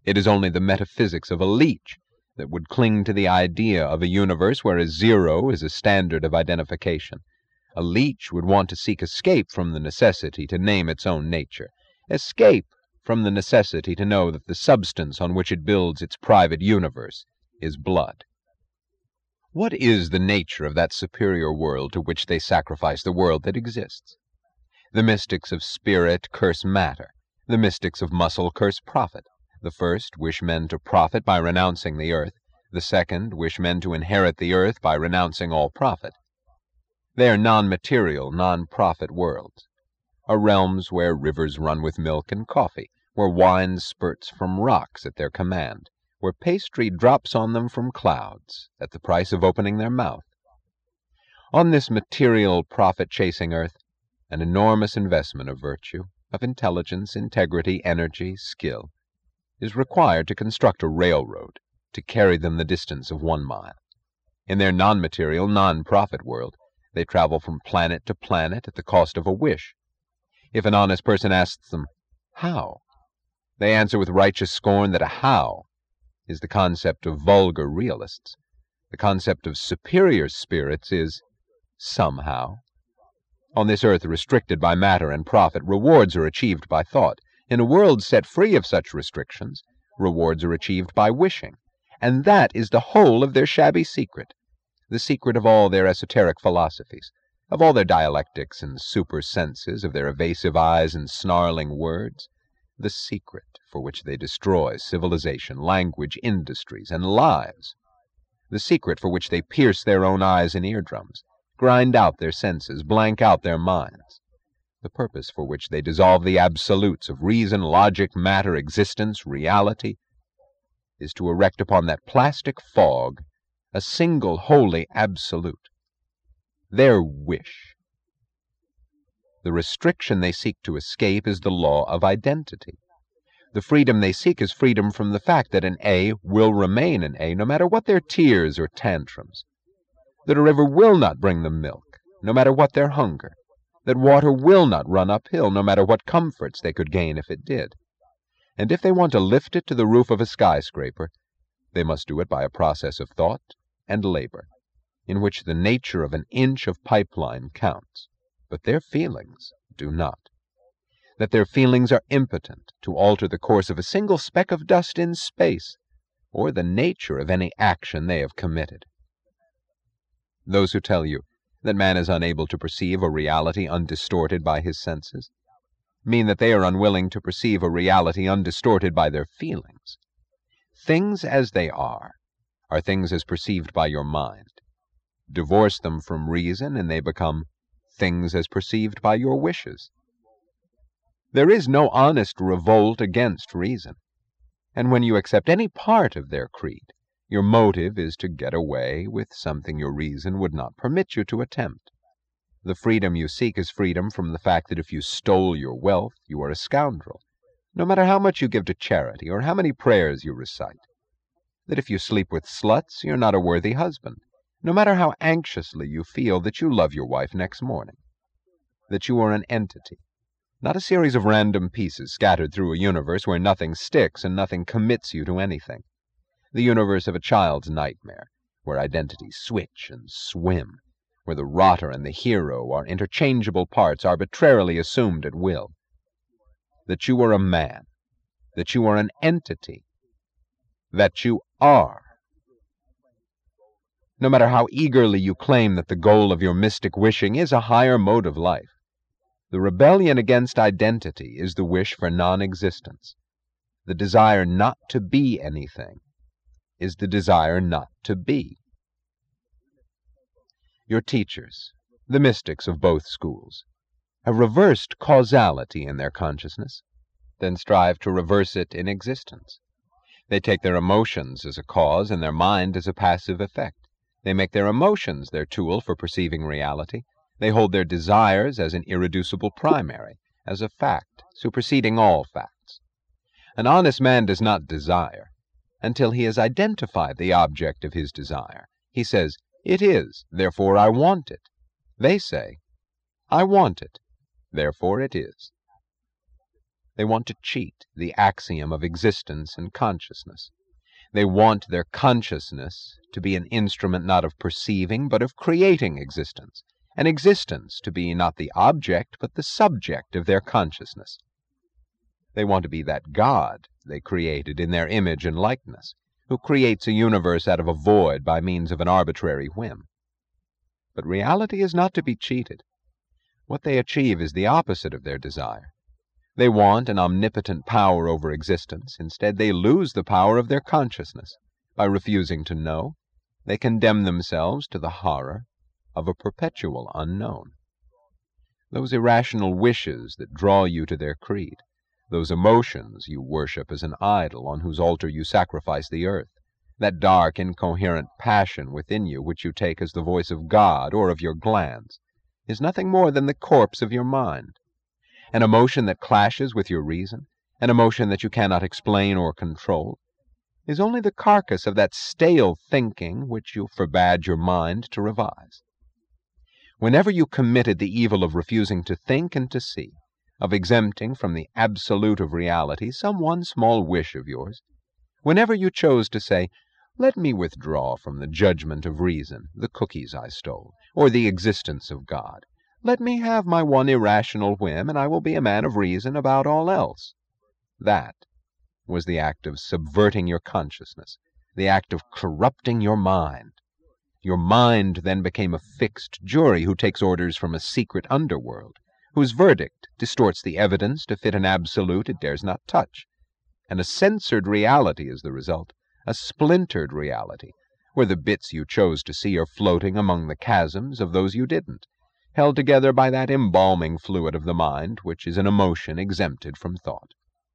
It is only the metaphysics of a leech that would cling to the idea of a universe where a zero is a standard of identification. A leech would want to seek escape from the necessity to name its own nature, escape from the necessity to know that the substance on which it builds its private universe is blood. What is the nature of that superior world to which they sacrifice the world that exists? The mystics of spirit curse matter. The mystics of muscle curse profit. The first wish men to profit by renouncing the earth. The second wish men to inherit the earth by renouncing all profit. They are non-material, non-profit worlds, are realms where rivers run with milk and coffee, where wine spurts from rocks at their command, where pastry drops on them from clouds at the price of opening their mouth. On this material, profit-chasing earth, an enormous investment of virtue, of intelligence, integrity, energy, skill, is required to construct a railroad to carry them the distance of 1 mile. In their non-material, non-profit world, they travel from planet to planet at the cost of a wish. If an honest person asks them, "How?" they answer with righteous scorn that a how is the concept of vulgar realists. The concept of superior spirits is somehow. On this earth restricted by matter and profit, rewards are achieved by thought. In a world set free of such restrictions, rewards are achieved by wishing. And that is the whole of their shabby secret, the secret of all their esoteric philosophies, of all their dialectics and super-senses, of their evasive eyes and snarling words, the secret for which they destroy civilization, language, industries, and lives, the secret for which they pierce their own eyes and eardrums, grind out their senses, blank out their minds, the purpose for which they dissolve the absolutes of reason, logic, matter, existence, reality, is to erect upon that plastic fog a single holy absolute, their wish. The restriction they seek to escape is the law of identity. The freedom they seek is freedom from the fact that an A will remain an A no matter what their tears or tantrums, that a river will not bring them milk no matter what their hunger, that water will not run uphill no matter what comforts they could gain if it did. And if they want to lift it to the roof of a skyscraper, they must do it by a process of thought and labor, in which the nature of an inch of pipeline counts, but their feelings do not. That their feelings are impotent to alter the course of a single speck of dust in space, or the nature of any action they have committed. Those who tell you that man is unable to perceive a reality undistorted by his senses mean that they are unwilling to perceive a reality undistorted by their feelings. Things as they are things as perceived by your mind. Divorce them from reason, and they become things as perceived by your wishes. There is no honest revolt against reason, and when you accept any part of their creed, your motive is to get away with something your reason would not permit you to attempt. The freedom you seek is freedom from the fact that if you stole your wealth, you are a scoundrel, no matter how much you give to charity or how many prayers you recite. That if you sleep with sluts, you're not a worthy husband, no matter how anxiously you feel that you love your wife next morning. That you are an entity, not a series of random pieces scattered through a universe where nothing sticks and nothing commits you to anything. The universe of a child's nightmare, where identities switch and swim, where the rotter and the hero are interchangeable parts arbitrarily assumed at will. That you are a man, that you are an entity, that you are. No matter how eagerly you claim that the goal of your mystic wishing is a higher mode of life, the rebellion against identity is the wish for non-existence. The desire not to be anything is the desire not to be. Your teachers, the mystics of both schools, have reversed causality in their consciousness, then strive to reverse it in existence. They take their emotions as a cause and their mind as a passive effect. They make their emotions their tool for perceiving reality. They hold their desires as an irreducible primary, as a fact, superseding all facts. An honest man does not desire until he has identified the object of his desire. He says, "It is, therefore I want it." They say, "I want it, therefore it is." They want to cheat the axiom of existence and consciousness. They want their consciousness to be an instrument not of perceiving, but of creating existence, and existence to be not the object, but the subject of their consciousness. They want to be that God they created in their image and likeness, who creates a universe out of a void by means of an arbitrary whim. But reality is not to be cheated. What they achieve is the opposite of their desire. They want an omnipotent power over existence. Instead, they lose the power of their consciousness. By refusing to know, they condemn themselves to the horror of a perpetual unknown. Those irrational wishes that draw you to their creed, those emotions you worship as an idol on whose altar you sacrifice the earth, that dark, incoherent passion within you which you take as the voice of God or of your glands, is nothing more than the corpse of your mind. An emotion that clashes with your reason, an emotion that you cannot explain or control, is only the carcass of that stale thinking which you forbade your mind to revise. Whenever you committed the evil of refusing to think and to see, of exempting from the absolute of reality some one small wish of yours, whenever you chose to say, "Let me withdraw from the judgment of reason the cookies I stole, or the existence of God. Let me have my one irrational whim, and I will be a man of reason about all else," that was the act of subverting your consciousness, the act of corrupting your mind. Your mind then became a fixed jury who takes orders from a secret underworld, whose verdict distorts the evidence to fit an absolute it dares not touch. And a censored reality is the result, a splintered reality, where the bits you chose to see are floating among the chasms of those you didn't, held together by that embalming fluid of the mind which is an emotion exempted from thought.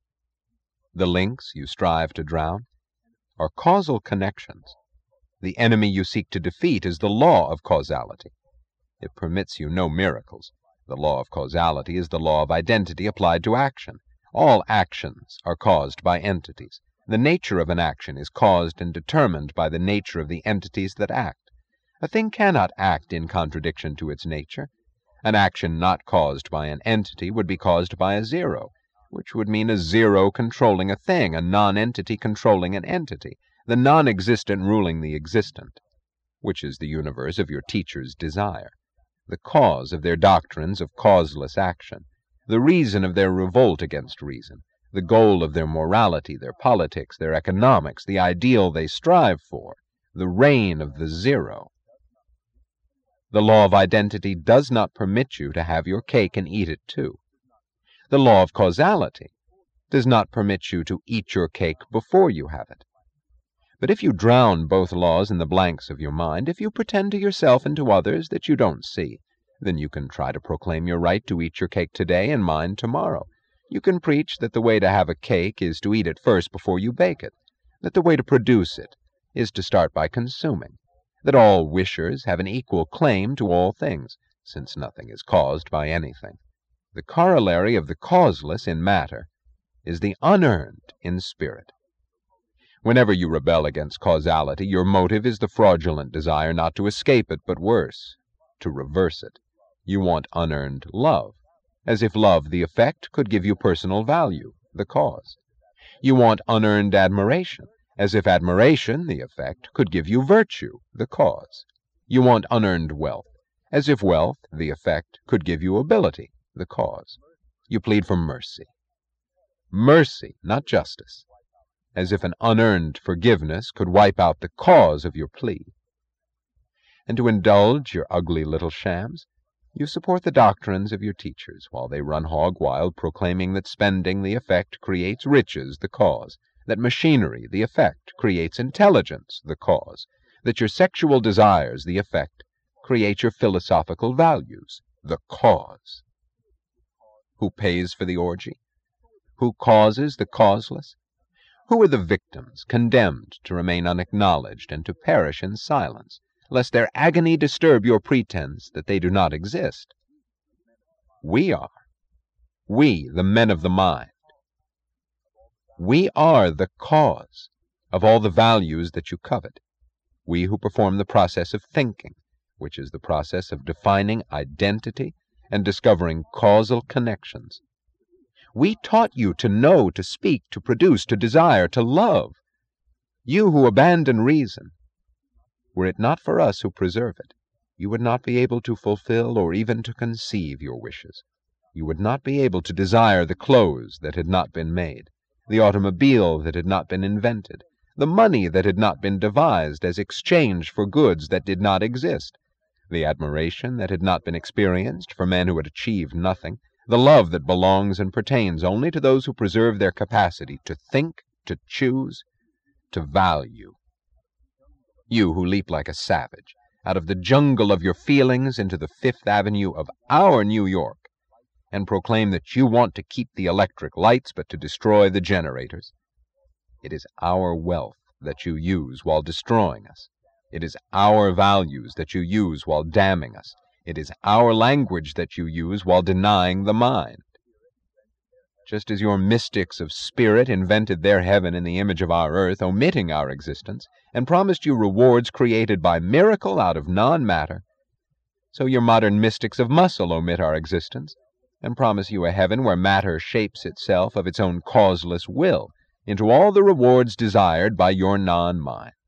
The links you strive to drown are causal connections. The enemy you seek to defeat is the law of causality. It permits you no miracles. The law of causality is the law of identity applied to action. All actions are caused by entities. The nature of an action is caused and determined by the nature of the entities that act. A thing cannot act in contradiction to its nature. An action not caused by an entity would be caused by a zero, which would mean a zero controlling a thing, a non-entity controlling an entity, the non-existent ruling the existent, which is the universe of your teacher's desire, the cause of their doctrines of causeless action, the reason of their revolt against reason, the goal of their morality, their politics, their economics, the ideal they strive for, the reign of the zero. The law of identity does not permit you to have your cake and eat it too. The law of causality does not permit you to eat your cake before you have it. But if you drown both laws in the blanks of your mind, if you pretend to yourself and to others that you don't see, then you can try to proclaim your right to eat your cake today and mine tomorrow. You can preach that the way to have a cake is to eat it first before you bake it, that the way to produce it is to start by consuming, that all wishers have an equal claim to all things, since nothing is caused by anything. The corollary of the causeless in matter is the unearned in spirit. Whenever you rebel against causality, your motive is the fraudulent desire not to escape it, but worse, to reverse it. You want unearned love, as if love, the effect, could give you personal value, the cause. You want unearned admiration, as if admiration, the effect, could give you virtue, the cause. You want unearned wealth, as if wealth, the effect, could give you ability, the cause. You plead for mercy. Mercy, not justice, as if an unearned forgiveness could wipe out the cause of your plea. And to indulge your ugly little shams, you support the doctrines of your teachers, while they run hog wild, proclaiming that spending, the effect, creates riches, the cause, that machinery, the effect, creates intelligence, the cause, that your sexual desires, the effect, create your philosophical values, the cause. Who pays for the orgy? Who causes the causeless? Who are the victims, condemned to remain unacknowledged and to perish in silence, lest their agony disturb your pretense that they do not exist? We are. We, the men of the mind. We are the cause of all the values that you covet. We who perform the process of thinking, which is the process of defining identity and discovering causal connections. We taught you to know, to speak, to produce, to desire, to love. You who abandon reason, were it not for us who preserve it, you would not be able to fulfill or even to conceive your wishes. You would not be able to desire the clothes that had not been made, the automobile that had not been invented, the money that had not been devised as exchange for goods that did not exist, the admiration that had not been experienced for men who had achieved nothing, the love that belongs and pertains only to those who preserve their capacity to think, to choose, to value. You who leap like a savage out of the jungle of your feelings into the Fifth Avenue of our New York, and proclaim that you want to keep the electric lights but to destroy the generators. It is our wealth that you use while destroying us. It is our values that you use while damning us. It is our language that you use while denying the mind. Just as your mystics of spirit invented their heaven in the image of our earth, omitting our existence, and promised you rewards created by miracle out of non-matter, so your modern mystics of muscle omit our existence, and promise you a heaven where matter shapes itself of its own causeless will into all the rewards desired by your non-mind.